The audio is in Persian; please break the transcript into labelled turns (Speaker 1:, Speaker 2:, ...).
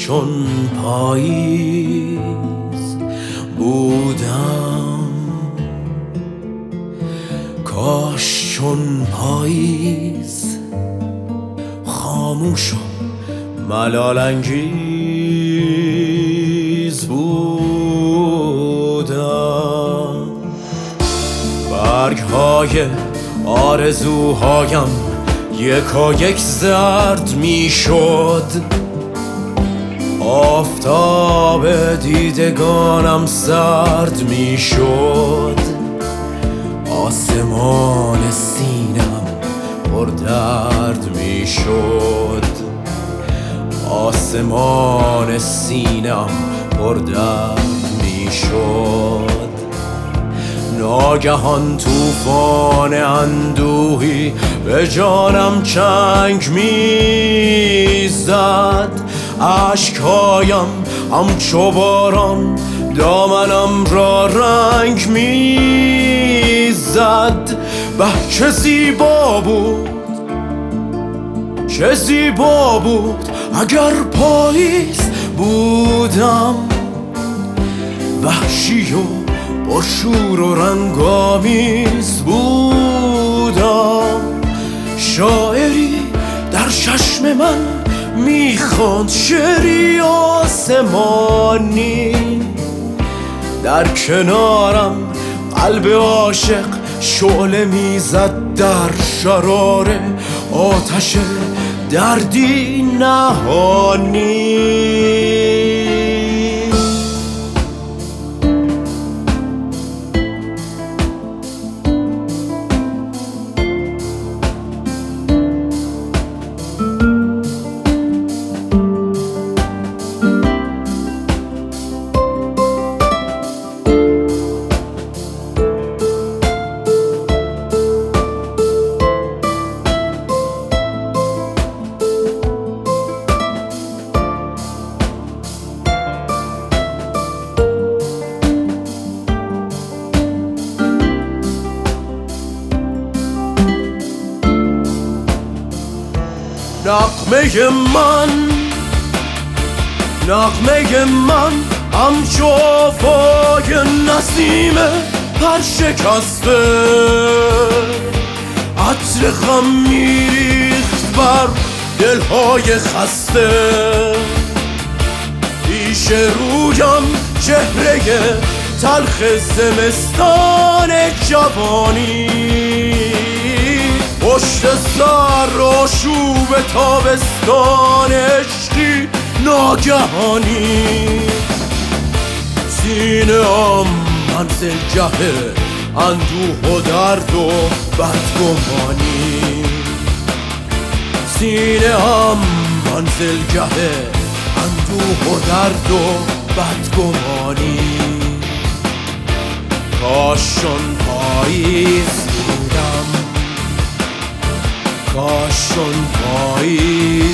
Speaker 1: چون پاییز بودم، کاش چون پاییز خاموش و ملال انگیز بودم. برگ‌های آرزوهایم یکایک زرد میشد، آفتاب دیدگانم سرد میشد، آسمان سینم پر درد میشد، آسمان سینم پر درد میشد. ناگهان طوفان اندوهی به جانم چنگ میزد، اشکهایم همچو باران دامنم را رنگ میزد. به چه زیبا بود، چه زیبا بود اگر پاییز بودم، وحشی و با شور و رنگامیز بودم. شاعری در چشم من میخواند شعری آسمانی، در کنارم قلب عاشق شعله میزد در شرار آتش دردی نهانی. نغمه من همچو آفای نسیم پر شکسته، عطر غم میریخت بر دلهای خسته. پیش رویم چهره تلخ زمستان جوانی، پشت سر آشوب تابستان عشقی ناگهانی. سینه‌ام منزلگه اندوه و درد و بدگمانی، سینه‌ام منزلگه اندوه و درد و بدگمانی. کاش چون پاییز بودم، کاش چون پاییز